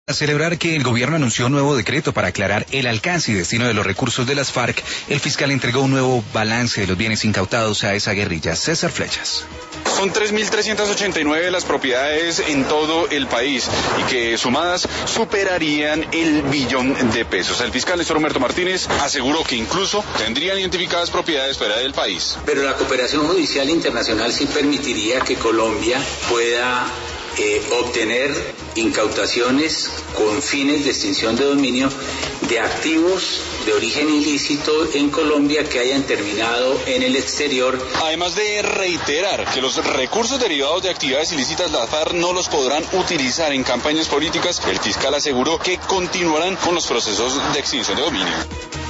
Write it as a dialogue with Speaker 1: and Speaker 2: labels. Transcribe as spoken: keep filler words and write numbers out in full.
Speaker 1: A celebrar que el gobierno anunció un nuevo decreto para aclarar el alcance y destino de los recursos de las FARC, el fiscal entregó un nuevo balance de los bienes incautados a esa guerrilla. César Flechas.
Speaker 2: Son tres mil trescientas ochenta y nueve las propiedades en todo el país y que sumadas superarían el billón de pesos. El fiscal Néstor Humberto Martínez aseguró que incluso tendrían identificadas propiedades fuera del país.
Speaker 3: Pero la cooperación judicial internacional sí permitiría que Colombia pueda Eh, obtener incautaciones con fines de extinción de dominio de activos de origen ilícito en Colombia que hayan terminado en el exterior.
Speaker 2: Además de reiterar que los recursos derivados de actividades ilícitas, las FARC no los podrán utilizar en campañas políticas, el fiscal aseguró que continuarán con los procesos de extinción de dominio.